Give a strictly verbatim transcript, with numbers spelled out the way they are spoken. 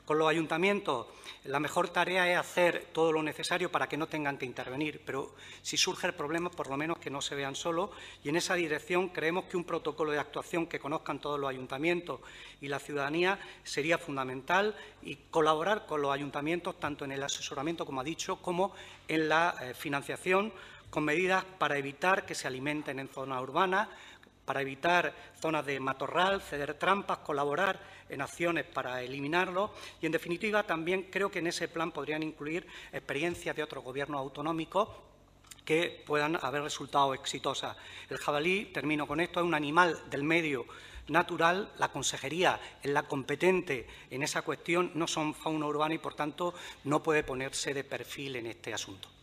Con los ayuntamientos, la mejor tarea es hacer todo lo necesario para que no tengan que intervenir, pero si surge el problema, por lo menos que no se vean solos, y en esa dirección creemos que un protocolo de actuación que conozcan todos los ayuntamientos y la ciudadanía sería fundamental, y colaborar con los ayuntamientos tanto en el asesoramiento, como ha dicho, como en la eh, financiación, con medidas para evitar que se alimenten en zonas urbanas, para evitar zonas de matorral, ceder trampas, colaborar en acciones para eliminarlo y, en definitiva, también creo que en ese plan podrían incluir experiencias de otros gobiernos autonómicos que puedan haber resultado exitosas. El jabalí, termino con esto, es un animal del medio natural. La Consejería es la competente en esa cuestión, no son fauna urbana y, por tanto, no puede ponerse de perfil en este asunto.